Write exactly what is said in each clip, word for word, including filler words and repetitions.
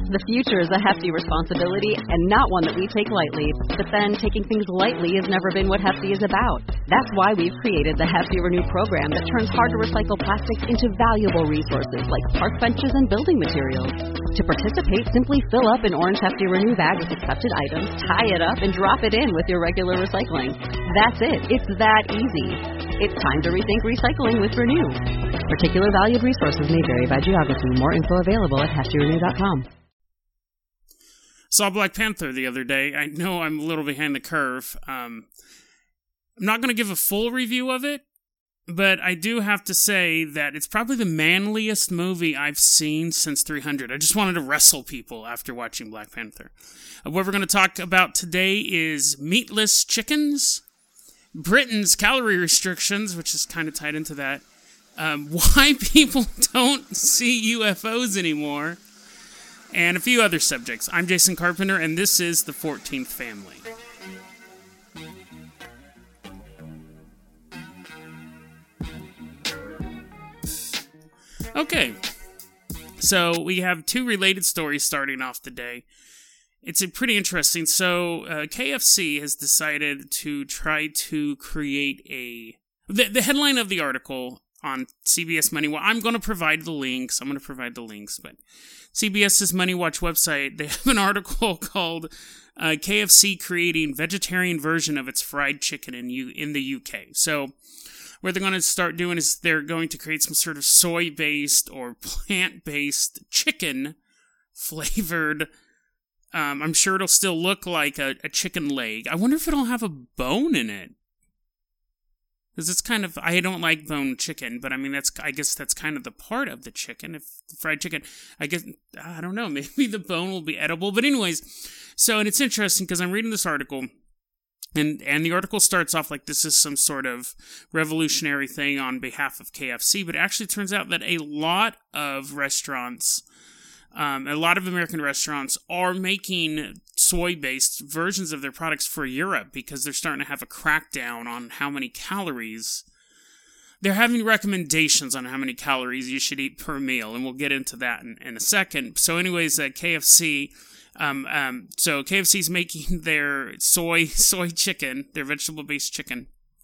The future is a hefty responsibility and not one that we take lightly. But then, taking things lightly has never been what Hefty is about. That's why we've created the Hefty Renew program that turns hard-to-recycle plastics into valuable resources like park benches and building materials. To participate, simply fill up an orange Hefty Renew bag with accepted items, tie it up, and drop it in with your regular recycling. That's it. It's that easy. It's time to rethink recycling with Renew. Particular valued resources may vary by geography. More info available at hefty renew dot com. Saw Black Panther the other day. I know I'm a little behind the curve. Um, I'm not going to give a full review of it, but I do have to say that it's probably the manliest movie I've seen since three hundred. I just wanted to wrestle people after watching Black Panther. Uh, what we're going to talk about today is meatless chickens, Britain's calorie restrictions, which is kind of tied into that, um, why people don't see U F Os anymore, and a few other subjects. I'm Jason Carpenter, and this is The fourteenth Family. Okay, so we have two related stories starting off the day. It's a pretty interesting. So uh, K F C has decided to try to create a... The, the headline of the article on C B S Money Watch, I'm going to provide the links. I'm going to provide the links, but CBS's Money Watch website, they have an article called uh, K F C creating vegetarian version of its fried chicken in U- in the U K. So what they're going to start doing is they're going to create some sort of soy-based or plant-based chicken flavored. Um, I'm sure it'll still look like a, a chicken leg. I wonder if it'll have a bone in it. Because it's kind of, I don't like bone chicken, but I mean, that's, I guess that's kind of the part of the chicken. If the fried chicken, I guess, I don't know, maybe the bone will be edible. But anyways, so, and it's interesting because I'm reading this article, and, and the article starts off like this is some sort of revolutionary thing on behalf of K F C, but it actually turns out that a lot of restaurants, um, a lot of American restaurants are making soy-based versions of their products for Europe because they're starting to have a crackdown on how many calories. They're having recommendations on how many calories you should eat per meal, and we'll get into that in, in a second. So anyways, uh, K F C, um, um, so K F C's making their soy soy chicken, their vegetable-based chicken.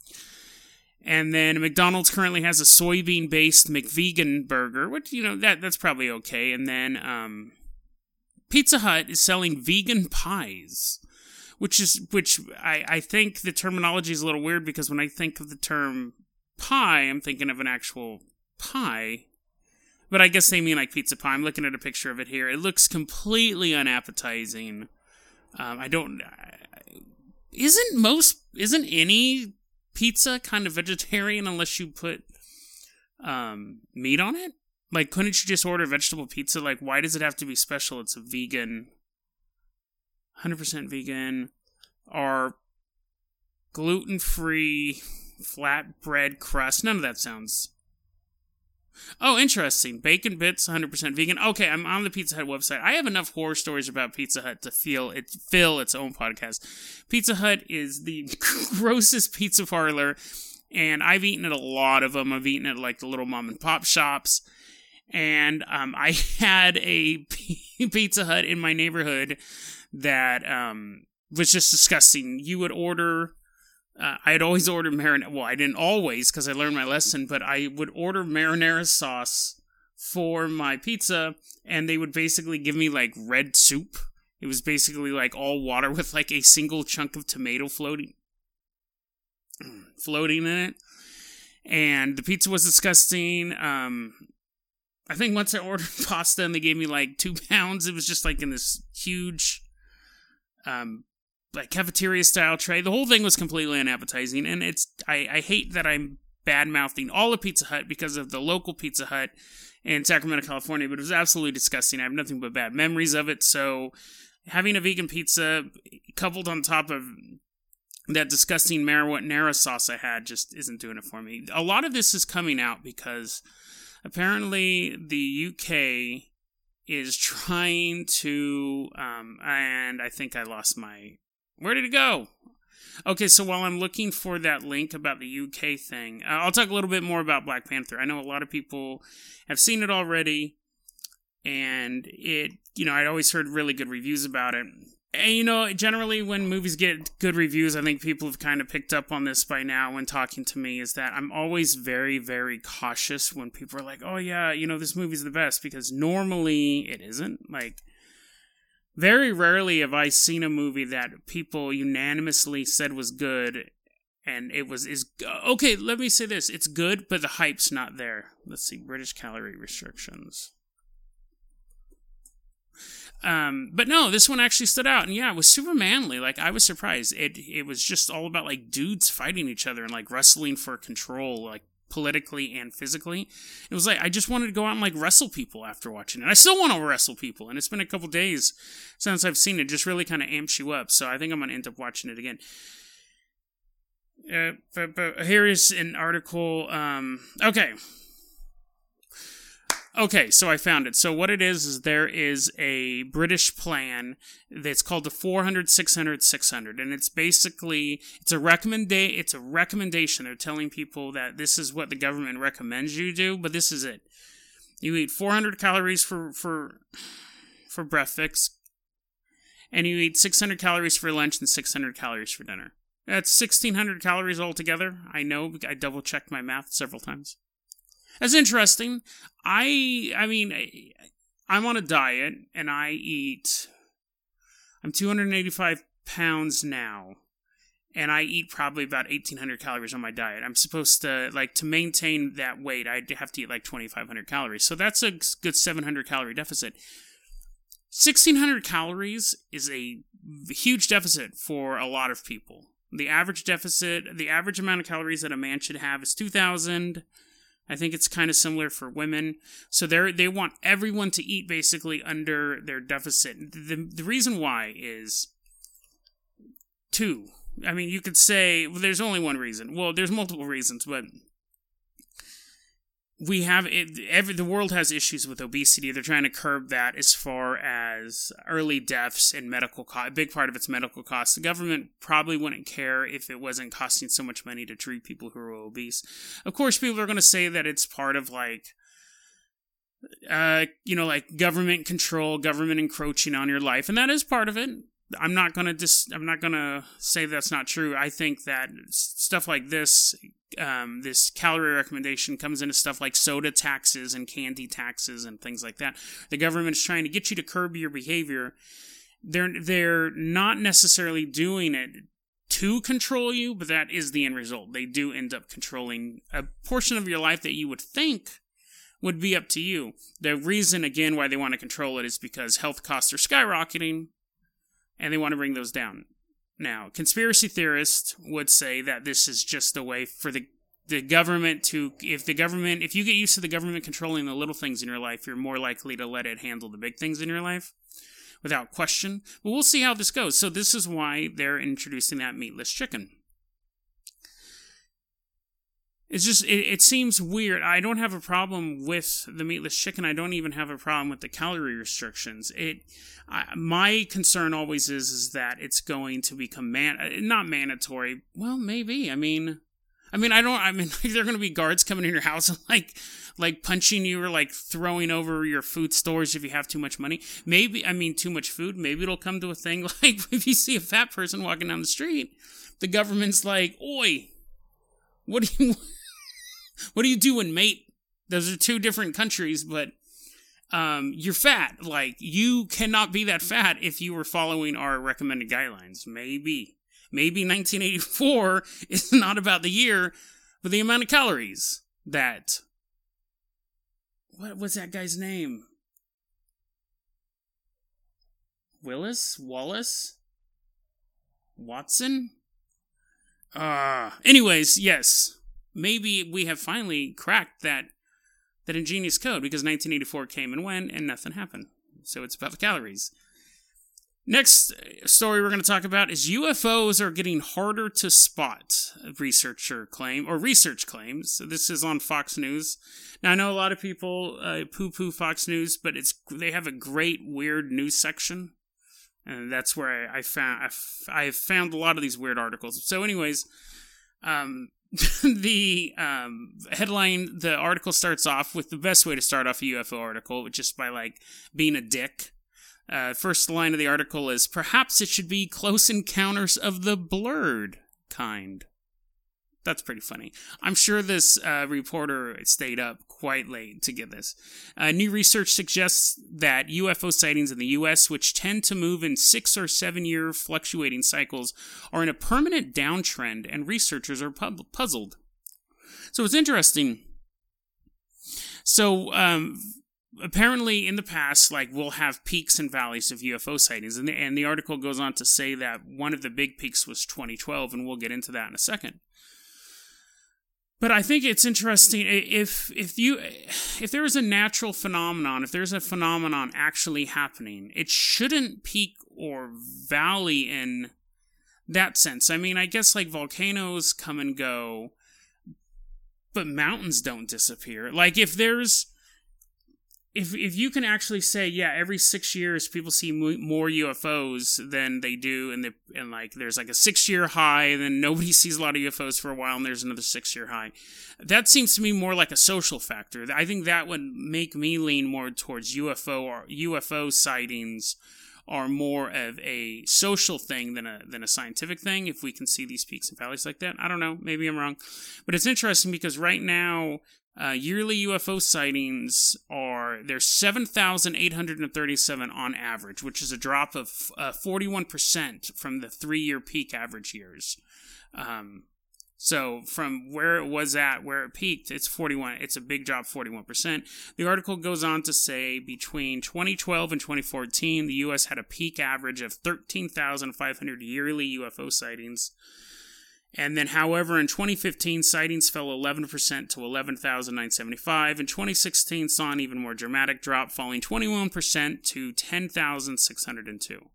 And then McDonald's currently has a soybean-based McVegan burger, which, you know, that that's probably okay. And then um, Pizza Hut is selling vegan pies, which is which I, I think the terminology is a little weird because when I think of the term pie, I'm thinking of an actual pie. But I guess they mean like pizza pie. I'm looking at a picture of it here. It looks completely unappetizing. Um, I don't... Isn't most... Isn't any pizza kind of vegetarian unless you put um, meat on it? Like, couldn't you just order vegetable pizza? Like, why does it have to be special? It's a vegan, one hundred percent vegan, or gluten-free flatbread crust. None of that sounds... Oh, interesting. Bacon bits, one hundred percent vegan. Okay, I'm on the Pizza Hut website. I have enough horror stories about Pizza Hut to feel it, fill its own podcast. Pizza Hut is the grossest pizza parlor, and I've eaten at a lot of them. I've eaten at like the little mom and pop shops, and um, I had a Pizza Hut in my neighborhood that um, was just disgusting. You would order... Uh, I had always ordered marinara. Well, I didn't always because I learned my lesson, but I would order marinara sauce for my pizza, and they would basically give me like red soup. It was basically like all water with like a single chunk of tomato floating, floating in it. And the pizza was disgusting. Um, I think once I ordered pasta and they gave me like two pounds, it was just like in this huge, um, like cafeteria-style tray. The whole thing was completely unappetizing, and it's I, I hate that I'm bad-mouthing all of Pizza Hut because of the local Pizza Hut in Sacramento, California, but it was absolutely disgusting. I have nothing but bad memories of it, so having a vegan pizza coupled on top of that disgusting marinara sauce I had just isn't doing it for me. A lot of this is coming out because apparently the U K is trying to, um, and I think I lost my... Where did it go? Okay, so while I'm looking for that link about the U K thing, uh, I'll talk a little bit more about Black Panther. I know a lot of people have seen it already, and it, you know, I'd always heard really good reviews about it. And, you know, generally when movies get good reviews, I think people have kind of picked up on this by now when talking to me, is that I'm always very, very cautious when people are like, oh yeah, you know, this movie's the best, because normally it isn't. Like, very rarely have I seen a movie that people unanimously said was good, and it was, is, okay, let me say this, it's good, but the hype's not there. Let's see, British calorie restrictions. Um, but no, this one actually stood out, and yeah, it was super manly. Like, I was surprised. It it was just all about, like, dudes fighting each other and, like, wrestling for control, like, politically and physically. It was like, I just wanted to go out and, like, wrestle people after watching it. I still want to wrestle people, and it's been a couple days since I've seen it. Just really kind of amps you up, so I think I'm going to end up watching it again. Uh, but, but here is an article. Um, okay. Okay, so I found it. So what it is, is there is a British plan that's called the four hundred, six hundred, six hundred. And it's basically, it's a recommenda- it's a recommendation. They're telling people that this is what the government recommends you do, but this is it. You eat four hundred calories for, for, for breakfast, and you eat six hundred calories for lunch and six hundred calories for dinner. That's sixteen hundred calories altogether. I know, I double-checked my math several times. That's interesting. I, I mean, I, I'm on a diet, and I eat, I'm two hundred eighty-five pounds now, and I eat probably about eighteen hundred calories on my diet. I'm supposed to, like, to maintain that weight, I'd have to eat like twenty-five hundred calories. So that's a good seven hundred calorie deficit. sixteen hundred calories is a huge deficit for a lot of people. The average deficit, the average amount of calories that a man should have is two thousand. I think it's kind of similar for women. So they they want everyone to eat basically under their deficit. The, the reason why is two. I mean, you could say, well, there's only one reason. Well, there's multiple reasons, but we have it, every the world has issues with obesity. They're trying to curb that as far as early deaths and medical costs. A big part of it's medical costs. The government probably wouldn't care if it wasn't costing so much money to treat people who are obese. Of course, people are going to say that it's part of, like, uh, you know, like government control, government encroaching on your life, and that is part of it. I'm not gonna dis- I'm not gonna say that's not true. I think that stuff like this, um, this calorie recommendation comes into stuff like soda taxes and candy taxes and things like that. The government is trying to get you to curb your behavior. They're they're not necessarily doing it to control you, but that is the end result. They do end up controlling a portion of your life that you would think would be up to you. The reason, again, why they want to control it is because health costs are skyrocketing, and they want to bring those down. Now, conspiracy theorists would say that this is just a way for the the government to, if the government, if you get used to the government controlling the little things in your life, you're more likely to let it handle the big things in your life, without question. But we'll see how this goes. So this is why they're introducing that meatless chicken. It's just, it, it seems weird. I don't have a problem with the meatless chicken. I don't even have a problem with the calorie restrictions. It, I, my concern always is, is that it's going to become man, not mandatory. Well, maybe. I mean, I mean, I don't, I mean, like, there are going to be guards coming in your house and like, like punching you or like throwing over your food stores if you have too much money. Maybe, I mean, too much food. Maybe it'll come to a thing like if you see a fat person walking down the street, the government's like, oi, what do you, what are you doing, mate? Those are two different countries, but um, you're fat. Like, you cannot be that fat if you were following our recommended guidelines. Maybe. Maybe nineteen eighty-four is not about the year, but the amount of calories that... What was that guy's name? Willis? Wallace? Watson? Uh, anyways, yes. Maybe we have finally cracked that that ingenious code, because nineteen eighty-four came and went and nothing happened. So it's about the calories. Next story we're going to talk about is U F Os are getting harder to spot, a researcher claim, or research claims. So this is on Fox News. Now, I know a lot of people uh, poo-poo Fox News, but it's they have a great weird news section. And that's where I, I found I, I found a lot of these weird articles. So anyways, um, the um, headline, the article starts off with the best way to start off a U F O article, just by, like, being a dick. Uh, first line of the article is, perhaps it should be close encounters of the blurred kind. That's pretty funny. I'm sure this uh, reporter stayed up quite late to get this. Uh, new research suggests that U F O sightings in the U S, which tend to move in six or seven year fluctuating cycles, are in a permanent downtrend, and researchers are pub- puzzled. So it's interesting. So, um, apparently in the past, like, we'll have peaks and valleys of U F O sightings, and the, and the article goes on to say that one of the big peaks was twenty twelve, and we'll get into that in a second. But I think it's interesting if if you if there is a natural phenomenon, if there's a phenomenon actually happening, it shouldn't peak or valley in that sense. I mean, I guess like volcanoes come and go, but mountains don't disappear. Like if there's If if you can actually say, yeah, every six years people see more U F Os than they do, and the and like there's like a six year high, and then nobody sees a lot of U F Os for a while, and there's another six year high. That seems to me more like a social factor. I think that would make me lean more towards U F O or U F O sightings are more of a social thing than a than a scientific thing. If we can see these peaks and valleys like that, I don't know. Maybe I'm wrong, but it's interesting because right now. Uh, yearly U F O sightings are, there's seven thousand eight hundred thirty-seven on average, which is a drop of uh, forty-one percent from the three-year peak average years. Um, so from where it was at, where it peaked, it's forty-one. It's a big drop, forty-one percent. The article goes on to say between twenty twelve and twenty fourteen, the U S had a peak average of thirteen thousand five hundred yearly U F O sightings. And then, however, in twenty fifteen, sightings fell eleven percent to eleven thousand nine hundred seventy-five. In twenty sixteen, saw an even more dramatic drop, falling twenty-one percent to ten thousand six hundred two.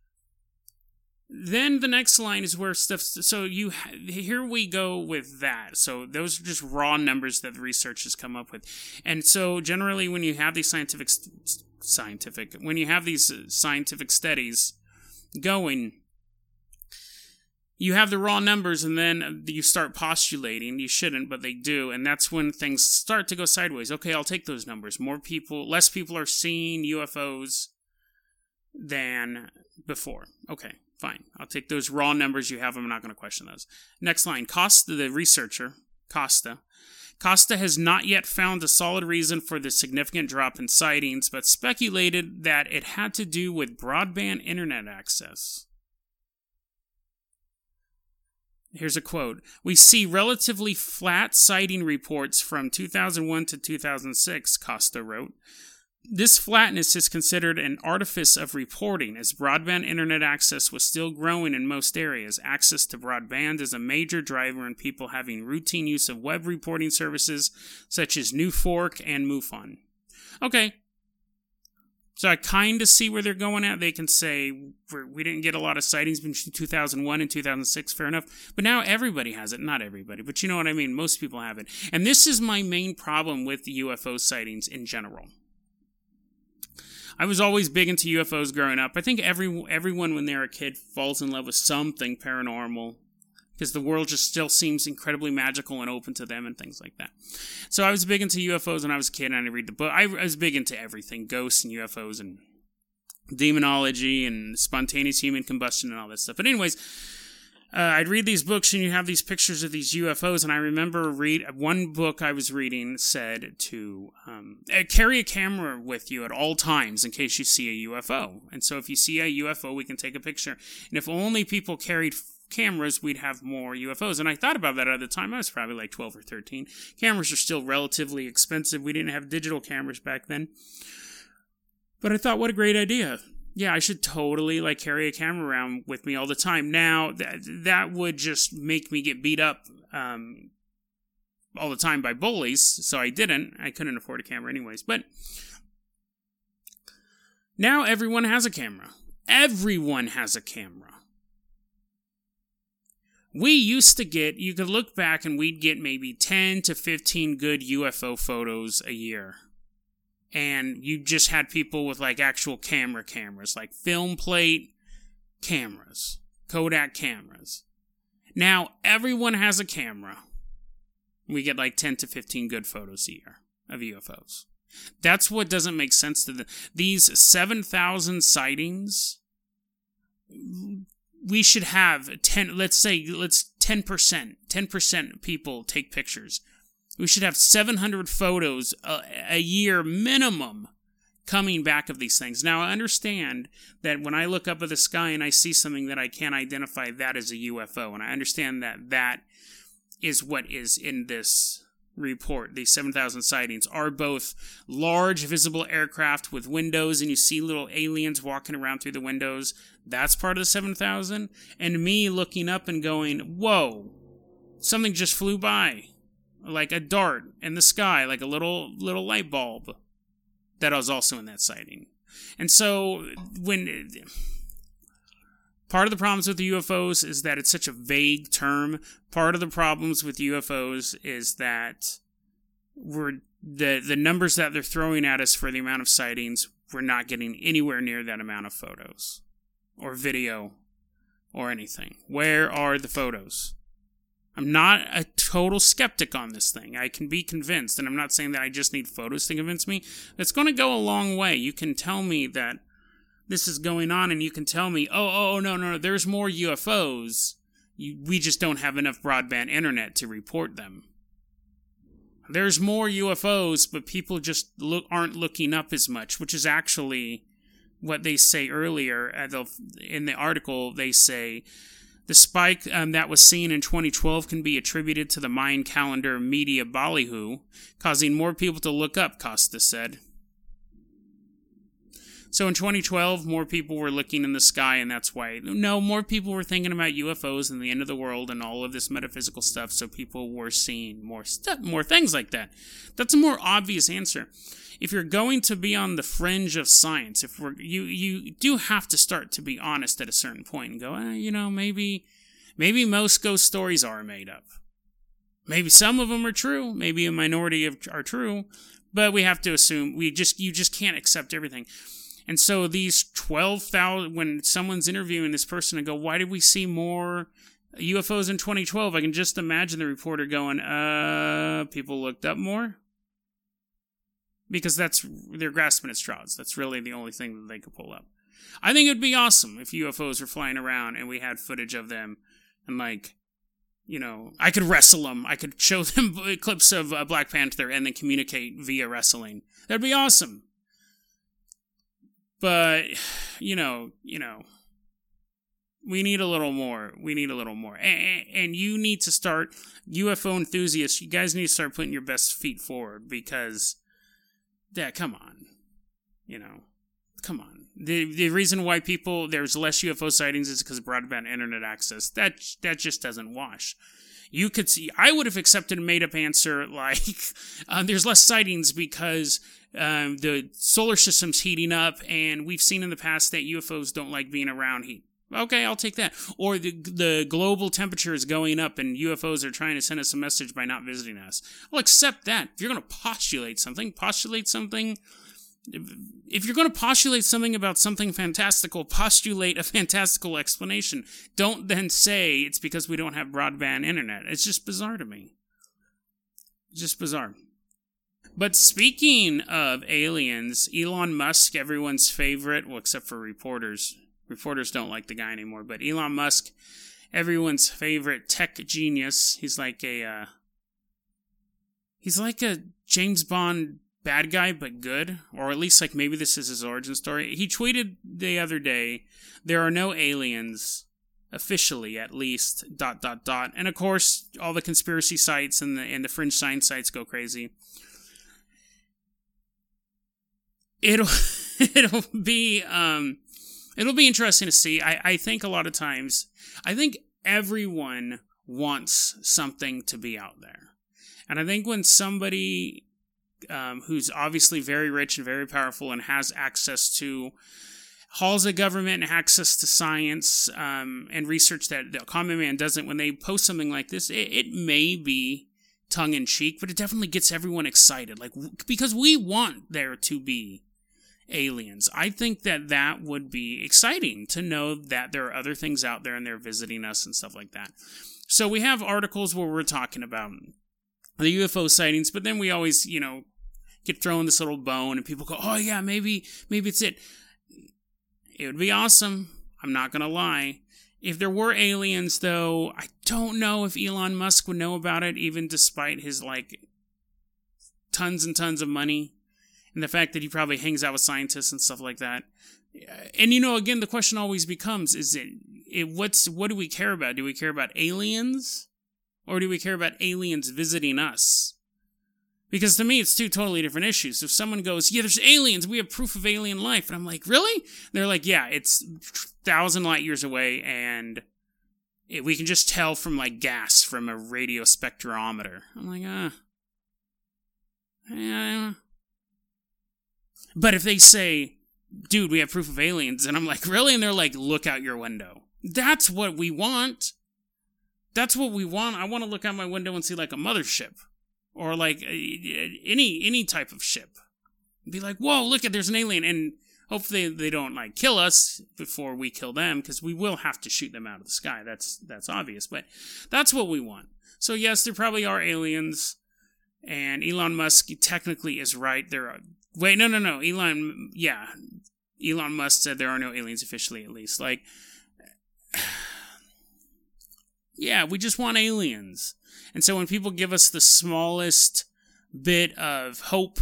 Then the next line is where stuff... So you here we go with that. So those are just raw numbers that the research has come up with. And so generally when you have these scientific... Scientific... When you have these scientific studies going... You have the raw numbers, and then you start postulating. You shouldn't, but they do, and that's when things start to go sideways. Okay, I'll take those numbers. More people, less people are seeing U F Os than before. Okay, fine. I'll take those raw numbers. You have them. I'm not going to question those. Next line. Costa, the researcher, Costa. Costa has not yet found a solid reason for the significant drop in sightings, but speculated that it had to do with broadband internet access. Here's a quote. We see relatively flat sighting reports from two thousand one to two thousand six, Costa wrote. This flatness is considered an artifice of reporting, as broadband internet access was still growing in most areas. Access to broadband is a major driver in people having routine use of web reporting services such as New Fork and MUFON. Okay. So I kind of see where they're going at. They can say, we didn't get a lot of sightings between two thousand one and two thousand six, fair enough. But now everybody has it. Not everybody, but you know what I mean. Most people have it. And this is my main problem with U F O sightings in general. I was always big into U F Os growing up. I think every everyone when they're a kid falls in love with something paranormal, because the world just still seems incredibly magical and open to them and things like that. So I was big into U F Os when I was a kid, and I read the book. I was big into everything, ghosts and U F Os and demonology and spontaneous human combustion and all that stuff. But anyways, uh, I'd read these books, and you have these pictures of these U F Os, and I remember read one book I was reading said to um, carry a camera with you at all times in case you see a U F O. And so if you see a U F O, we can take a picture. And if only people carried cameras, we'd have more U F Os. And I thought about that at the time. I was probably like twelve or thirteen. Cameras are still relatively expensive. We didn't have digital cameras back then. But I thought, what a great idea. Yeah, I should totally like carry a camera around with me all the time. Now, that, that would just make me get beat up um, all the time by bullies. So I didn't. I couldn't afford a camera anyways. But now everyone has a camera. Everyone has a camera. We used to get, you could look back and we'd get maybe ten to fifteen good U F O photos a year. And you just had people with like actual camera cameras, like film plate cameras, Kodak cameras. Now everyone has a camera. We get like ten to fifteen good photos a year of U F Os. That's what doesn't make sense to the these seven thousand sightings. We should have ten, let's say, let's ten percent, ten percent people take pictures. We should have seven hundred photos a, a year minimum coming back of these things. Now, I understand that when I look up at the sky and I see something that I can't identify, that as a U F O. And I understand that that is what is in this report. These seven thousand sightings are both large visible aircraft with windows, and you see little aliens walking around through the windows. That's part of the seven thousand. And me looking up and going, whoa, something just flew by. Like a dart in the sky, like a little little light bulb. That was also in that sighting. And so, when part of the problems with the U F Os is that it's such a vague term. Part of the problems with U F Os is that we're the the numbers that they're throwing at us for the amount of sightings, we're not getting anywhere near that amount of photos or video or anything. Where are the photos? I'm not a total skeptic on this thing. I can be convinced, and I'm not saying that I just need photos to convince me. It's going to go a long way. You can tell me that this is going on, and you can tell me, oh, oh, no, no, no, there's more U F Os. You, we just don't have enough broadband internet to report them. There's more U F Os, but people just look, aren't looking up as much, which is actually what they say earlier. In the article, they say, the spike um, that was seen in twenty twelve can be attributed to the Mayan calendar media ballyhoo, causing more people to look up, Costa said. So in twenty twelve, more people were looking in the sky, and that's why... No, more people were thinking about U F Os and the end of the world and all of this metaphysical stuff, so people were seeing more stuff, more things like that. That's a more obvious answer. If you're going to be on the fringe of science, if we're you you do have to start to be honest at a certain point and go, eh, you know, maybe maybe most ghost stories are made up. Maybe some of them are true. Maybe a minority of are true, but we have to assume we just you just can't accept everything. And so these twelve thousand, when someone's interviewing this person and go, why did we see more U F Os in twenty twelve? I can just imagine the reporter going, uh, people looked up more. Because that's, they're grasping at straws. That's really the only thing that they could pull up. I think it would be awesome if U F Os were flying around and we had footage of them. And like, you know, I could wrestle them. I could show them clips of uh, Black Panther and then communicate via wrestling. That'd be awesome. But, you know, you know, we need a little more. We need a little more. And, and you need to start, U F O enthusiasts, you guys need to start putting your best feet forward because... Yeah, come on. You know, come on. The the reason why people, there's less U F O sightings is because of broadband internet access. That that just doesn't wash. You could see, I would have accepted a made-up answer like, uh, there's less sightings because um, the solar system's heating up, and we've seen in the past that U F Os don't like being around heat. Okay, I'll take that. Or the the global temperature is going up and U F Os are trying to send us a message by not visiting us. I'll accept that. If you're going to postulate something, postulate something. If you're going to postulate something about something fantastical, postulate a fantastical explanation. Don't then say it's because we don't have broadband internet. It's just bizarre to me. It's just bizarre. But speaking of aliens, Elon Musk, everyone's favorite, well, except for reporters. Reporters don't like the guy anymore, but Elon Musk, everyone's favorite tech genius. He's like a, uh, he's like a James Bond bad guy, but good. Or at least, like, maybe this is his origin story. He tweeted the other day, there are no aliens, officially at least, dot, dot, dot. And of course, all the conspiracy sites and the, and the fringe science sites go crazy. It'll, it'll be, um... It'll be interesting to see. I, I think a lot of times, I think everyone wants something to be out there. And I think when somebody um, who's obviously very rich and very powerful and has access to halls of government and access to science um, and research that the common man doesn't, when they post something like this, it, it may be tongue-in-cheek, but it definitely gets everyone excited. Like, because we want there to be aliens. I think that that would be exciting to know that there are other things out there and they're visiting us and stuff like that. So we have articles where we're talking about the U F O sightings, but then we always, you know, get thrown this little bone and people go, oh yeah, maybe, maybe it's it. It would be awesome. I'm not going to lie. If there were aliens, though, I don't know if Elon Musk would know about it, even despite his, like, tons and tons of money. And the fact that he probably hangs out with scientists and stuff like that. And, you know, again, the question always becomes, is it, it what's, what do we care about? Do we care about aliens? Or do we care about aliens visiting us? Because to me, it's two totally different issues. If someone goes, yeah, there's aliens, we have proof of alien life. And I'm like, really? They're like, yeah, it's thousand light years away, and it, we can just tell from, like, gas from a radio spectrometer. I'm like, ah. Uh, yeah. But if they say, dude, we have proof of aliens, and I'm like, really? And they're like, look out your window. That's what we want. That's what we want. I want to look out my window and see, like, a mothership. Or, like, any any type of ship. Be like, whoa, look at, there's an alien. And hopefully they don't, like, kill us before we kill them, because we will have to shoot them out of the sky. That's that's obvious. But that's what we want. So, yes, there probably are aliens. And Elon Musk technically is right. There are... Wait, no, no, no. Elon... Yeah. Elon Musk said there are no aliens officially, at least. Like... Yeah, we just want aliens. And so when people give us the smallest bit of hope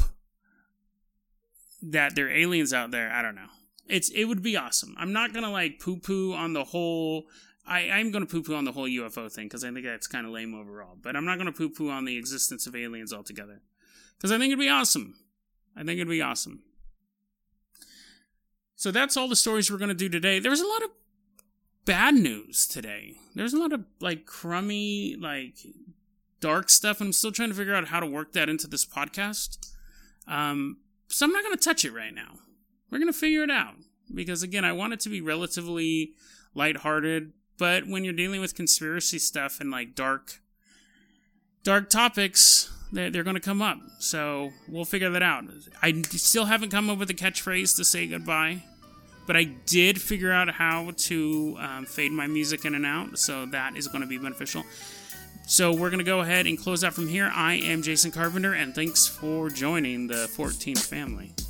that there are aliens out there, I don't know. It's it would be awesome. I'm not going to, like, poo-poo on the whole... I, I'm going to poo-poo on the whole U F O thing, because I think that's kind of lame overall. But I'm not going to poo-poo on the existence of aliens altogether. Because I think it'd be awesome. I think it'd be awesome. So that's all the stories we're going to do today. There was a lot of bad news today. There's a lot of, like, crummy, like... dark stuff, and I'm still trying to figure out how to work that into this podcast. Um, so I'm not going to touch it right now. We're going to figure it out. Because, again, I want it to be relatively lighthearted, but when you're dealing with conspiracy stuff and, like, dark dark topics, they're, they're going to come up. So we'll figure that out. I still haven't come up with a catchphrase to say goodbye, but I did figure out how to um, fade my music in and out, so that is going to be beneficial. So we're going to go ahead and close out from here. I am Jason Carpenter, and thanks for joining the fourteenth family.